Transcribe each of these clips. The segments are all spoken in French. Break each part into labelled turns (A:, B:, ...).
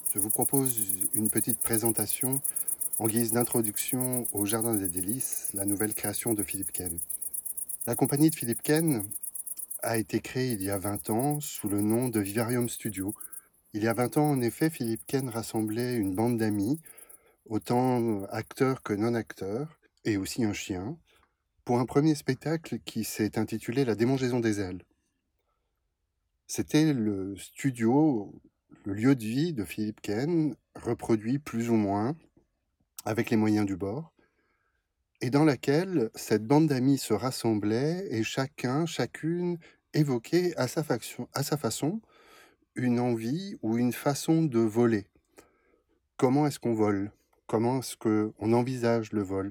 A: Je vous propose une petite présentation en guise d'introduction au Jardin des Délices, la nouvelle création de Philippe Ken. La compagnie de Philippe Ken a été créée il y a 20 ans sous le nom de Vivarium Studio. Il y a 20 ans, en effet, Philippe Ken rassemblait une bande d'amis, autant acteurs que non-acteurs, et aussi un chien, pour un premier spectacle qui s'est intitulé La démangeaison des ailes. C'était le studio, le lieu de vie de Philippe Ken, reproduit plus ou moins avec les moyens du bord, et dans laquelle cette bande d'amis se rassemblait et chacune évoquait à sa façon une envie ou une façon de voler. Comment est-ce qu'on vole? Comment est-ce qu'on envisage le vol?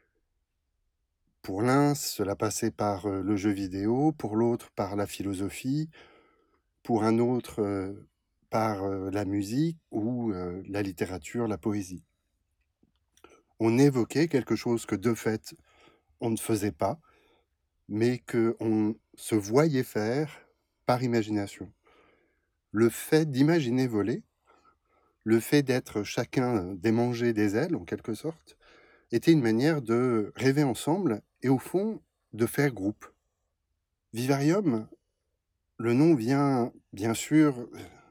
A: Pour l'un, cela passait par le jeu vidéo, pour l'autre par la philosophie, pour un autre par la musique ou la littérature, la poésie. On évoquait quelque chose que de fait on ne faisait pas, mais qu'on se voyait faire par imagination. Le fait d'imaginer voler, le fait d'être chacun démangé des ailes, en quelque sorte, était une manière de rêver ensemble et au fond de faire groupe. Vivarium, le nom vient bien sûr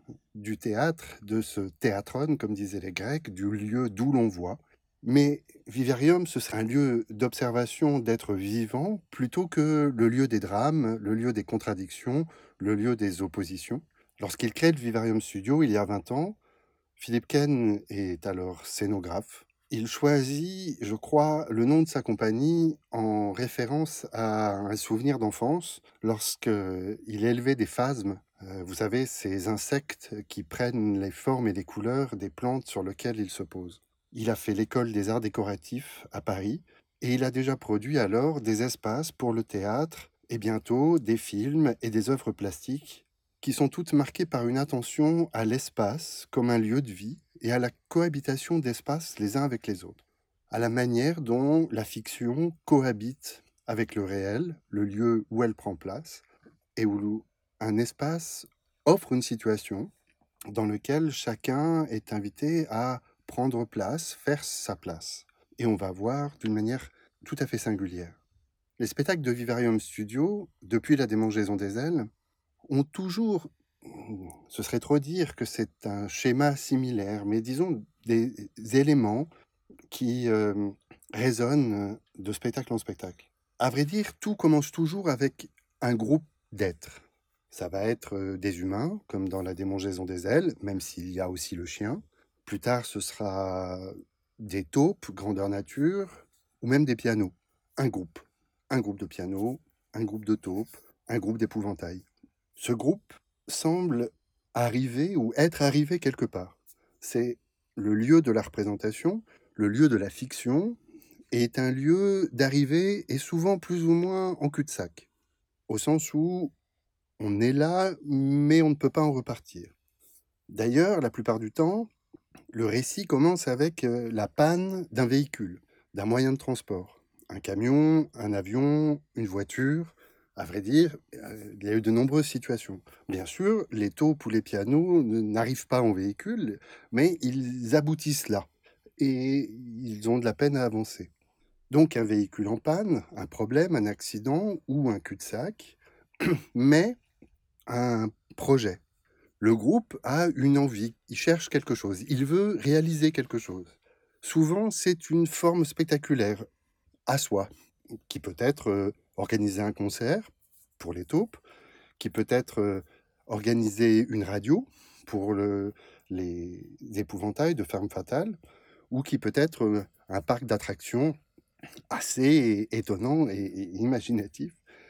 A: du théâtre, de ce théatron, comme disaient les Grecs, du lieu d'où l'on voit. Mais Vivarium, ce serait un lieu d'observation d'êtres vivants plutôt que le lieu des drames, le lieu des contradictions, le lieu des oppositions. Lorsqu'il crée le Vivarium Studio, il y a 20 ans, Philippe Ken est alors scénographe. Il choisit, je crois, le nom de sa compagnie en référence à un souvenir d'enfance lorsqu'il élevait des phasmes. Vous savez, ces insectes qui prennent les formes et les couleurs des plantes sur lesquelles ils se posent. Il a fait l'école des arts décoratifs à Paris et il a déjà produit alors des espaces pour le théâtre et bientôt des films et des œuvres plastiques qui sont toutes marquées par une attention à l'espace comme un lieu de vie et à la cohabitation d'espaces les uns avec les autres, à la manière dont la fiction cohabite avec le réel, le lieu où elle prend place, et où un espace offre une situation dans laquelle chacun est invité à prendre place, faire sa place. Et on va voir d'une manière tout à fait singulière. Les spectacles de Vivarium Studio, depuis la démangeaison des ailes, ont toujours, ce serait trop dire que c'est un schéma similaire, mais disons des éléments qui résonnent de spectacle en spectacle. À vrai dire, tout commence toujours avec un groupe d'êtres. Ça va être des humains, comme dans la démangeaison des ailes, même s'il y a aussi le chien. Plus tard, ce sera des taupes, grandeur nature, ou même des pianos. Un groupe. Un groupe de pianos, un groupe de taupes, un groupe d'épouvantails. Ce groupe semble arriver ou être arrivé quelque part. C'est le lieu de la représentation, le lieu de la fiction, est un lieu d'arrivée et souvent plus ou moins en cul-de-sac, au sens où on est là, mais on ne peut pas en repartir. D'ailleurs, la plupart du temps, le récit commence avec la panne d'un véhicule, d'un moyen de transport. Un camion, un avion, une voiture. À vrai dire, il y a eu de nombreuses situations. Bien sûr, les taupes ou les pianos n'arrivent pas en véhicule, mais ils aboutissent là. Et ils ont de la peine à avancer. Donc un véhicule en panne, un problème, un accident ou un cul-de-sac, mais un projet. Le groupe a une envie, il cherche quelque chose, il veut réaliser quelque chose. Souvent, c'est une forme spectaculaire, à soi, qui peut être organiser un concert pour les taupes, qui peut être organiser une radio pour les épouvantails de Ferme Fatale, ou qui peut être un parc d'attractions assez étonnant et imaginatif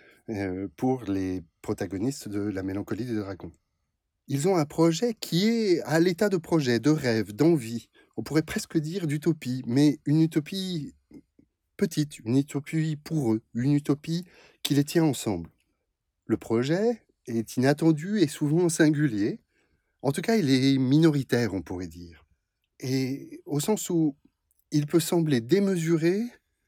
A: pour les protagonistes de La Mélancolie des Dragons. Ils ont un projet qui est à l'état de projet, de rêve, d'envie. On pourrait presque dire d'utopie, mais une utopie petite, une utopie pour eux, une utopie qui les tient ensemble. Le projet est inattendu et souvent singulier. En tout cas, il est minoritaire, on pourrait dire. Et au sens où il peut sembler démesuré,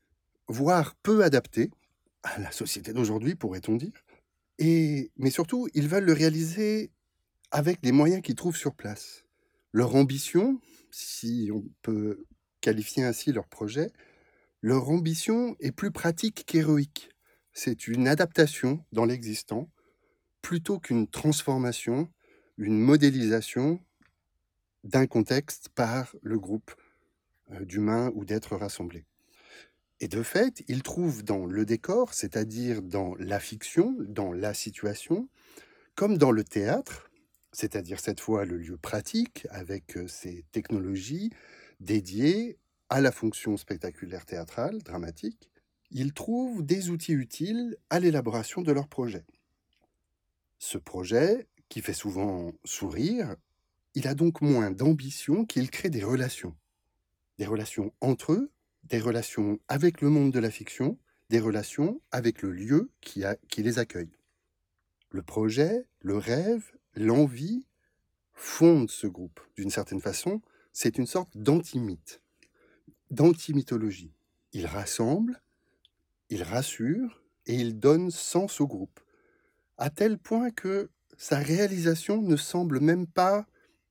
A: voire peu adapté à la société d'aujourd'hui, pourrait-on dire. Mais surtout, ils veulent le réaliser avec les moyens qu'ils trouvent sur place. Leur ambition, si on peut qualifier ainsi leur projet, leur ambition est plus pratique qu'héroïque. C'est une adaptation dans l'existant plutôt qu'une transformation, une modélisation d'un contexte par le groupe d'humains ou d'êtres rassemblés. Et de fait, ils trouvent dans le décor, c'est-à-dire dans la fiction, dans la situation, comme dans le théâtre, c'est-à-dire cette fois le lieu pratique avec ses technologies dédiées à la fonction spectaculaire théâtrale, dramatique, ils trouvent des outils utiles à l'élaboration de leur projet. Ce projet, qui fait souvent sourire, il a donc moins d'ambition qu'il crée des relations entre eux, des relations avec le monde de la fiction, des relations avec le lieu qui les accueille. Le projet, le rêve, l'envie fondent ce groupe. D'une certaine façon, c'est une sorte d'antimythe, d'antimythologie. Il rassemble, il rassure et il donne sens au groupe, à tel point que sa réalisation ne semble même pas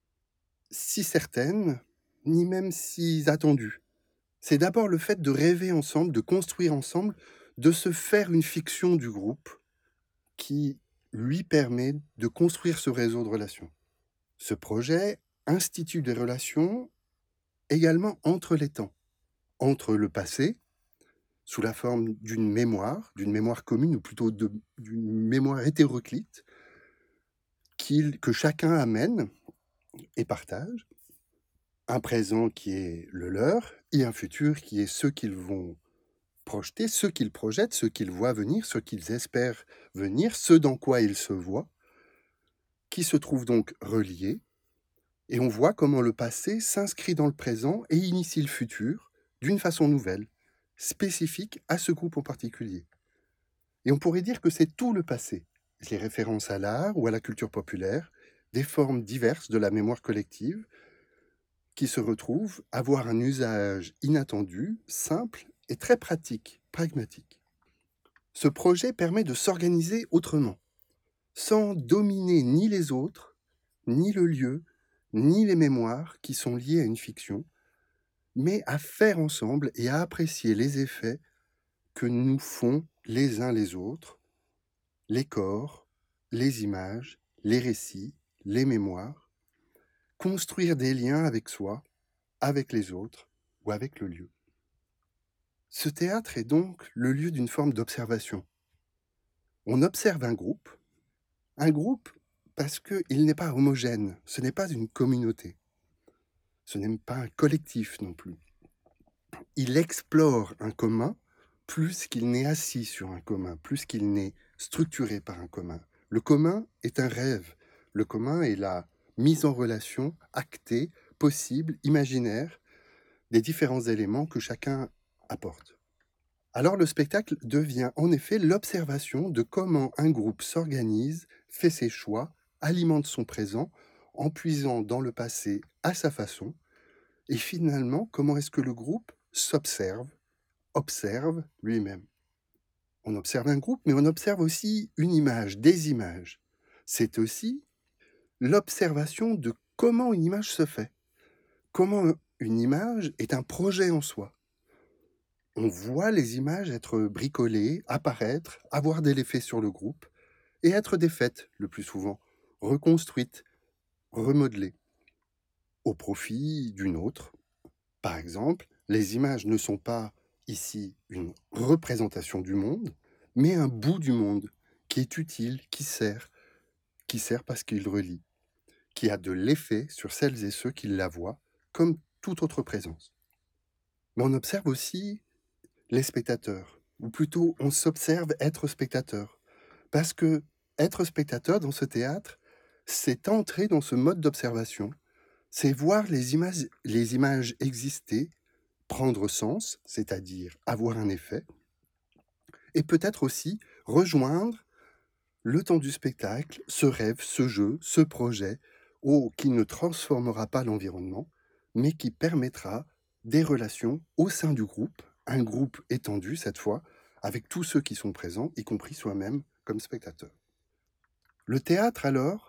A: si certaine, ni même si attendue. C'est d'abord le fait de rêver ensemble, de construire ensemble, de se faire une fiction du groupe qui lui permet de construire ce réseau de relations. Ce projet institue des relations également entre les temps, entre le passé, sous la forme d'une mémoire commune, ou plutôt d'une mémoire hétéroclite, que chacun amène et partage, un présent qui est le leur, et un futur qui est ce qu'ils vont projeter, ce qu'ils projettent, ce qu'ils voient venir, ce qu'ils espèrent venir, ce dans quoi ils se voient, qui se trouvent donc reliés. Et on voit comment le passé s'inscrit dans le présent et initie le futur d'une façon nouvelle, spécifique à ce groupe en particulier. Et on pourrait dire que c'est tout le passé, les références à l'art ou à la culture populaire, des formes diverses de la mémoire collective, qui se retrouvent à avoir un usage inattendu, simple et très pratique, pragmatique. Ce projet permet de s'organiser autrement, sans dominer ni les autres, ni le lieu, ni les mémoires qui sont liées à une fiction, mais à faire ensemble et à apprécier les effets que nous font les uns les autres, les corps, les images, les récits, les mémoires, construire des liens avec soi, avec les autres ou avec le lieu. Ce théâtre est donc le lieu d'une forme d'observation. On observe un groupe parce qu'il n'est pas homogène, ce n'est pas une communauté, ce n'est pas un collectif non plus. Il explore un commun plus qu'il n'est assis sur un commun, plus qu'il n'est structuré par un commun. Le commun est un rêve. Le commun est la mise en relation actée, possible, imaginaire, des différents éléments que chacun apporte. Alors le spectacle devient en effet l'observation de comment un groupe s'organise, fait ses choix, alimente son présent, en puisant dans le passé à sa façon, et finalement comment est-ce que le groupe observe lui-même. On observe un groupe, mais on observe aussi une image, des images. C'est aussi l'observation de comment une image se fait. Comment une image est un projet en soi. On voit les images être bricolées, apparaître, avoir de l'effet sur le groupe, et être défaites le plus souvent, reconstruites, remodelées, au profit d'une autre. Par exemple, les images ne sont pas ici une représentation du monde, mais un bout du monde qui est utile, qui sert parce qu'il relie, qui a de l'effet sur celles et ceux qui la voient, comme toute autre présence. Mais on observe aussi les spectateurs, ou plutôt on s'observe être spectateur, parce que être spectateur dans ce théâtre, c'est entrer dans ce mode d'observation, c'est voir les images exister, prendre sens, c'est-à-dire avoir un effet, et peut-être aussi rejoindre le temps du spectacle, ce rêve, ce jeu, ce projet, qui ne transformera pas l'environnement, mais qui permettra des relations au sein du groupe, un groupe étendu cette fois, avec tous ceux qui sont présents, y compris soi-même comme spectateur. Le théâtre alors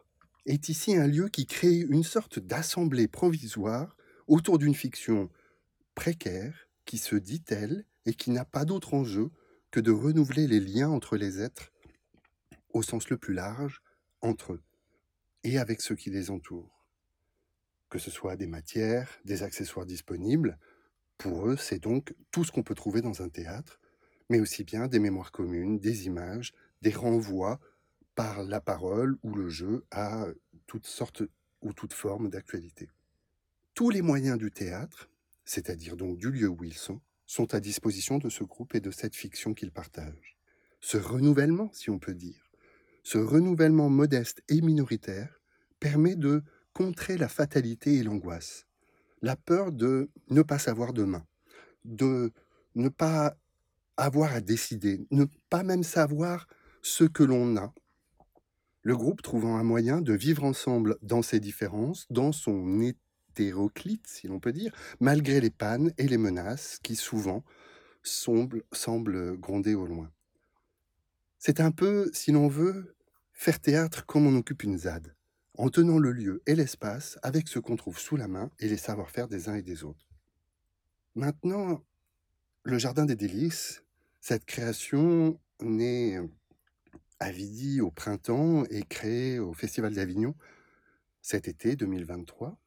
A: est ici un lieu qui crée une sorte d'assemblée provisoire autour d'une fiction précaire qui se dit telle et qui n'a pas d'autre enjeu que de renouveler les liens entre les êtres au sens le plus large, entre eux et avec ceux qui les entourent. Que ce soit des matières, des accessoires disponibles, pour eux c'est donc tout ce qu'on peut trouver dans un théâtre, mais aussi bien des mémoires communes, des images, des renvois par la parole ou le jeu à toutes sortes ou toutes formes d'actualité. Tous les moyens du théâtre, c'est-à-dire donc du lieu où ils sont à disposition de ce groupe et de cette fiction qu'ils partagent. Ce renouvellement, si on peut dire, ce renouvellement modeste et minoritaire permet de contrer la fatalité et l'angoisse, la peur de ne pas savoir demain, de ne pas avoir à décider, ne pas même savoir ce que l'on a. Le groupe trouvant un moyen de vivre ensemble dans ses différences, dans son hétéroclite, si l'on peut dire, malgré les pannes et les menaces qui souvent semblent gronder au loin. C'est un peu, si l'on veut, faire théâtre comme on occupe une ZAD, en tenant le lieu et l'espace avec ce qu'on trouve sous la main et les savoir-faire des uns et des autres. Maintenant, le Jardin des Délices, cette création née à Vidy au printemps et créée au Festival d'Avignon cet été 2023,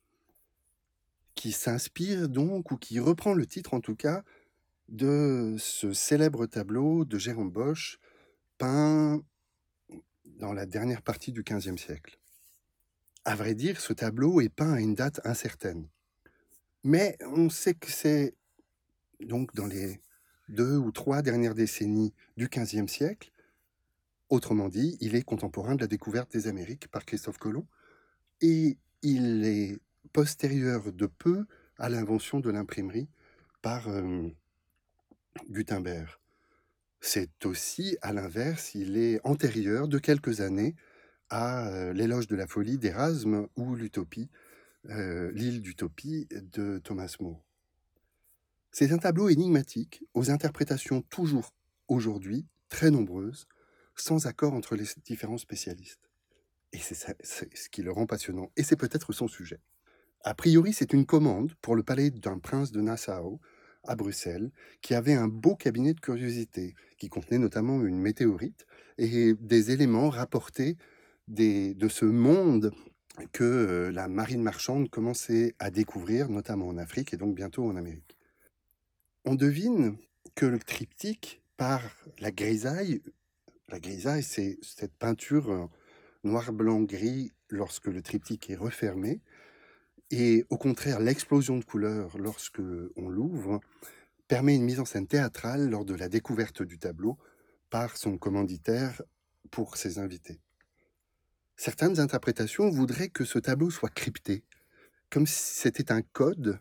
A: qui s'inspire donc, ou qui reprend le titre en tout cas, de ce célèbre tableau de Jérôme Bosch, peint dans la dernière partie du XVe siècle. À vrai dire, ce tableau est peint à une date incertaine. Mais on sait que c'est donc dans les 2 ou 3 dernières décennies du XVe siècle. Autrement dit, il est contemporain de la découverte des Amériques par Christophe Colomb et il est postérieur de peu à l'invention de l'imprimerie par Gutenberg. C'est aussi, à l'inverse, il est antérieur de quelques années à l'éloge de la folie d'Erasme ou l'Utopie, l'île d'Utopie de Thomas More. C'est un tableau énigmatique, aux interprétations toujours aujourd'hui très nombreuses, sans accord entre les différents spécialistes. Et c'est ce qui le rend passionnant, et c'est peut-être son sujet. A priori, c'est une commande pour le palais d'un prince de Nassau, à Bruxelles, qui avait un beau cabinet de curiosités, qui contenait notamment une météorite et des éléments rapportés de ce monde que la marine marchande commençait à découvrir, notamment en Afrique et donc bientôt en Amérique. On devine que le triptyque, par la grisaille, c'est cette peinture noir, blanc, gris lorsque le triptyque est refermé, et au contraire, l'explosion de couleurs lorsque on l'ouvre permet une mise en scène théâtrale lors de la découverte du tableau par son commanditaire pour ses invités. Certaines interprétations voudraient que ce tableau soit crypté, comme si c'était un code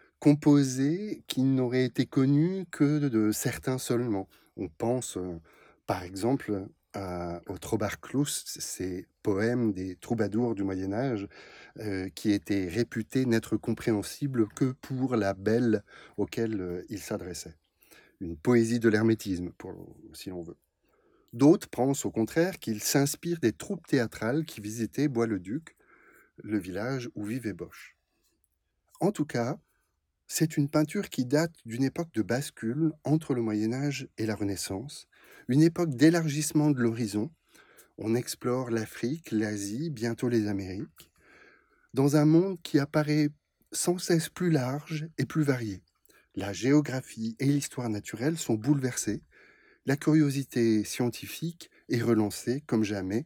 A: composé qui n'aurait été connu que de certains seulement. On pense par exemple au Trobarclus, ces poèmes des troubadours du Moyen Âge qui étaient réputés n'être compréhensibles que pour la belle auquel ils s'adressaient. Une poésie de l'hermétisme, si l'on veut. D'autres pensent au contraire qu'il s'inspire des troupes théâtrales qui visitaient Bois-le-Duc, le village où vivait Bosch. En tout cas, c'est une peinture qui date d'une époque de bascule entre le Moyen Âge et la Renaissance, une époque d'élargissement de l'horizon. On explore l'Afrique, l'Asie, bientôt les Amériques, dans un monde qui apparaît sans cesse plus large et plus varié. La géographie et l'histoire naturelle sont bouleversées, la curiosité scientifique est relancée comme jamais,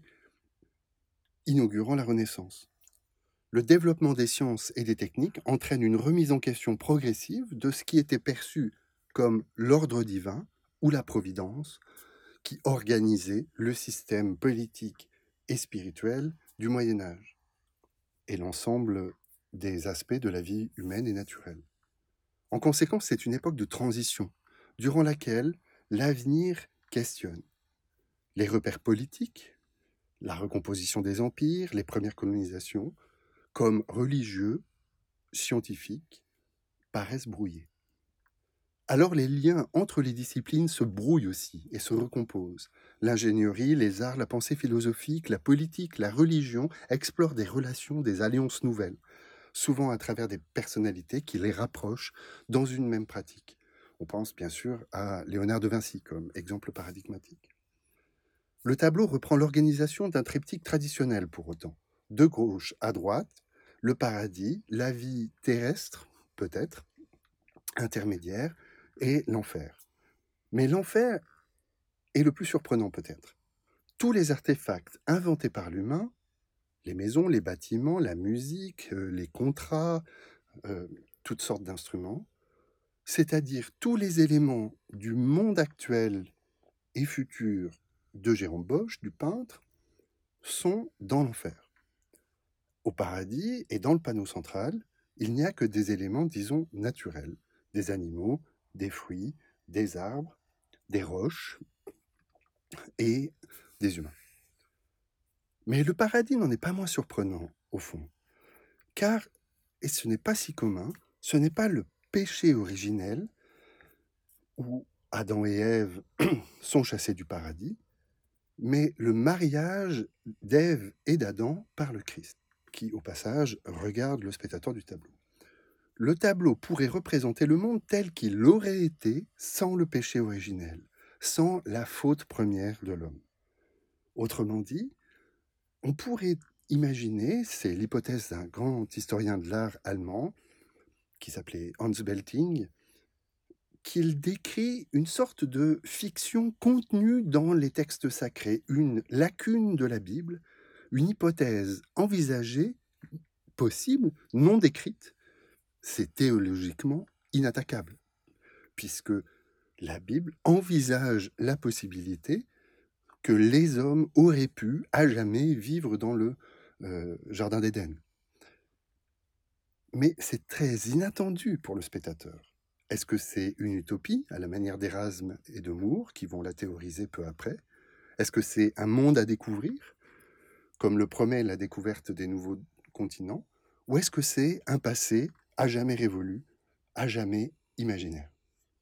A: inaugurant la Renaissance. Le développement des sciences et des techniques entraîne une remise en question progressive de ce qui était perçu comme l'ordre divin ou la providence qui organisait le système politique et spirituel du Moyen Âge et l'ensemble des aspects de la vie humaine et naturelle. En conséquence, c'est une époque de transition durant laquelle l'avenir questionne les repères politiques, la recomposition des empires, les premières colonisations, comme religieux, scientifiques, paraissent brouillés. Alors les liens entre les disciplines se brouillent aussi et se recomposent. L'ingénierie, les arts, la pensée philosophique, la politique, la religion explorent des relations, des alliances nouvelles, souvent à travers des personnalités qui les rapprochent dans une même pratique. On pense bien sûr à Léonard de Vinci comme exemple paradigmatique. Le tableau reprend l'organisation d'un triptyque traditionnel pour autant. De gauche à droite, le paradis, la vie terrestre, peut-être, intermédiaire, et l'enfer. Mais l'enfer est le plus surprenant peut-être. Tous les artefacts inventés par l'humain, les maisons, les bâtiments, la musique, les contrats, euh, toutes sortes d'instruments, c'est-à-dire tous les éléments du monde actuel et futur de Jérôme Bosch, du peintre, sont dans l'enfer. Au paradis et dans le panneau central, il n'y a que des éléments, disons, naturels, des animaux, des fruits, des arbres, des roches et des humains. Mais le paradis n'en est pas moins surprenant, au fond, car, et ce n'est pas si commun, ce n'est pas le péché originel où Adam et Ève sont chassés du paradis, mais le mariage d'Ève et d'Adam par le Christ, qui, au passage, regarde le spectateur du tableau. Le tableau pourrait représenter le monde tel qu'il aurait été sans le péché originel, sans la faute première de l'homme. Autrement dit, on pourrait imaginer, c'est l'hypothèse d'un grand historien de l'art allemand, qui s'appelait Hans Belting, qu'il décrit une sorte de fiction contenue dans les textes sacrés, une lacune de la Bible, une hypothèse envisagée, possible, non décrite. C'est théologiquement inattaquable, puisque la Bible envisage la possibilité que les hommes auraient pu à jamais vivre dans le Jardin d'Éden. Mais c'est très inattendu pour le spectateur. Est-ce que c'est une utopie, à la manière d'Erasme et de Moore, qui vont la théoriser peu après? Est-ce que c'est un monde à découvrir, comme le promet la découverte des nouveaux continents? Ou est-ce que c'est un passé à jamais révolu, à jamais imaginaire?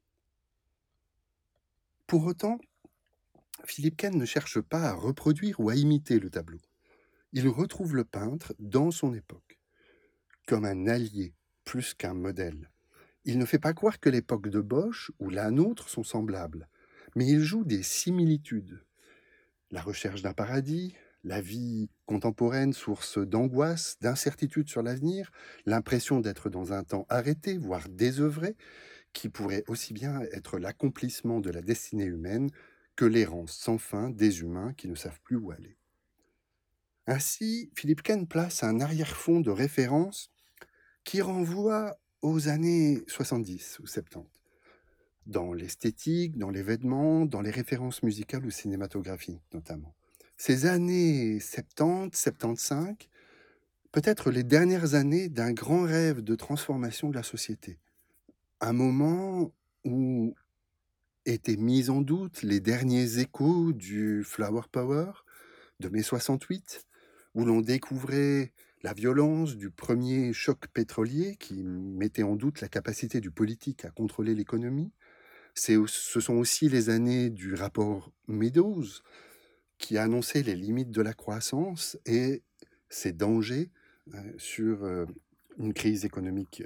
A: Pour autant, Philippe Kahn ne cherche pas à reproduire ou à imiter le tableau. Il retrouve le peintre dans son époque, comme un allié plus qu'un modèle. Il ne fait pas croire que l'époque de Bosch ou la nôtre sont semblables, mais il joue des similitudes. La recherche d'un paradis, la vie contemporaine source d'angoisse, d'incertitude sur l'avenir, l'impression d'être dans un temps arrêté, voire désœuvré, qui pourrait aussi bien être l'accomplissement de la destinée humaine que l'errance sans fin des humains qui ne savent plus où aller. Ainsi, Philippe Kahn place un arrière-fond de référence qui renvoie aux années 70 ou 70, dans l'esthétique, dans les vêtements, dans les références musicales ou cinématographiques notamment. Ces années 70, 75, peut-être les dernières années d'un grand rêve de transformation de la société. Un moment où étaient mis en doute les derniers échos du Flower Power de mai 68, où l'on découvrait la violence du premier choc pétrolier qui mettait en doute la capacité du politique à contrôler l'économie. Ce sont aussi les années du rapport Meadows qui a annoncé les limites de la croissance et ses dangers sur une crise économique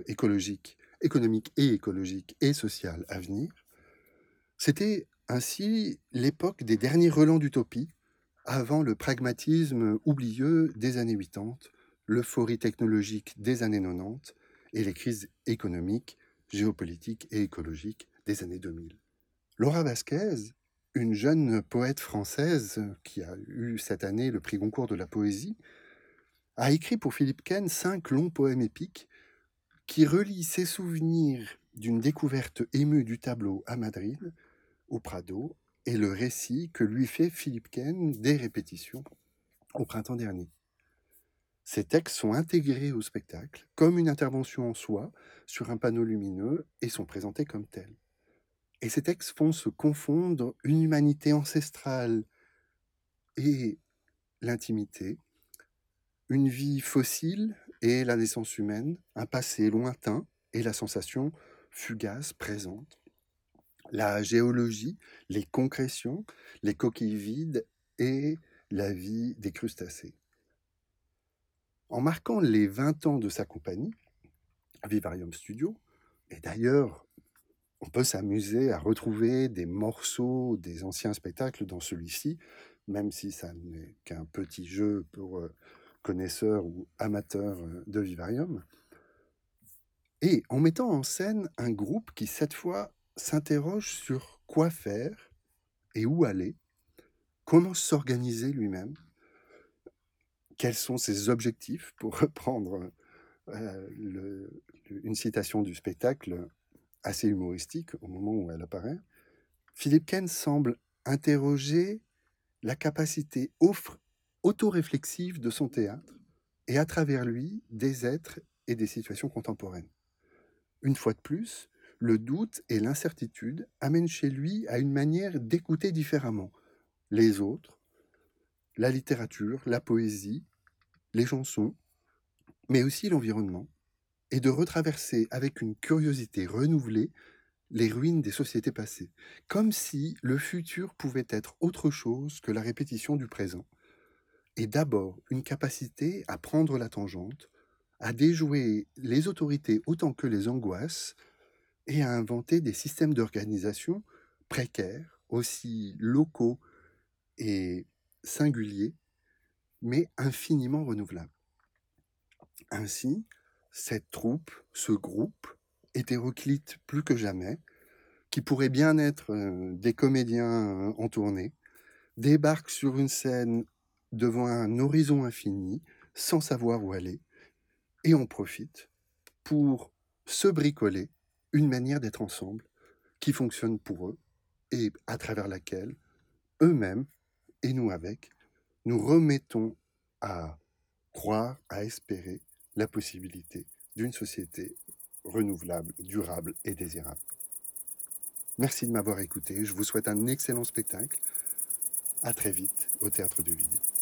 A: et écologique et sociale à venir. C'était ainsi l'époque des derniers relents d'utopie, avant le pragmatisme oublieux des années 80, l'euphorie technologique des années 90 et les crises économiques, géopolitiques et écologiques des années 2000. Laura Vasquez, une jeune poète française qui a eu cette année le prix Goncourt de la poésie, a écrit pour Philippe Kahn 5 longs poèmes épiques qui relient ses souvenirs d'une découverte émue du tableau à Madrid, au Prado, et le récit que lui fait Philippe Kahn des répétitions au printemps dernier. Ces textes sont intégrés au spectacle comme une intervention en soi sur un panneau lumineux et sont présentés comme tels. Et ces textes font se confondre une humanité ancestrale et l'intimité, une vie fossile et la naissance humaine, un passé lointain et la sensation fugaces présentent la géologie, les concrétions, les coquilles vides et la vie des crustacés. En marquant les 20 ans de sa compagnie, Vivarium Studio, et d'ailleurs, on peut s'amuser à retrouver des morceaux des anciens spectacles dans celui-ci, même si ça n'est qu'un petit jeu pour connaisseurs ou amateurs de Vivarium. Et en mettant en scène un groupe qui, cette fois, s'interroge sur quoi faire et où aller, comment s'organiser lui-même, quels sont ses objectifs, pour reprendre une citation du spectacle assez humoristique au moment où elle apparaît. Philippe Ken semble interroger la capacité autoréflexive de son théâtre et à travers lui des êtres et des situations contemporaines. Une fois de plus, le doute et l'incertitude amènent chez lui à une manière d'écouter différemment les autres, la littérature, la poésie, les chansons, mais aussi l'environnement, et de retraverser avec une curiosité renouvelée les ruines des sociétés passées, comme si le futur pouvait être autre chose que la répétition du présent, et d'abord une capacité à prendre la tangente, à déjouer les autorités autant que les angoisses, et à inventer des systèmes d'organisation précaires, aussi locaux et singuliers, mais infiniment renouvelables. Ainsi, cette troupe, ce groupe, hétéroclite plus que jamais, qui pourrait bien être des comédiens en tournée, débarque sur une scène devant un horizon infini, sans savoir où aller, et en profite pour se bricoler une manière d'être ensemble qui fonctionne pour eux et à travers laquelle eux-mêmes, et nous avec, nous remettons à croire, à espérer la possibilité d'une société renouvelable, durable et désirable. Merci de m'avoir écouté, je vous souhaite un excellent spectacle. À très vite au Théâtre de Villiers.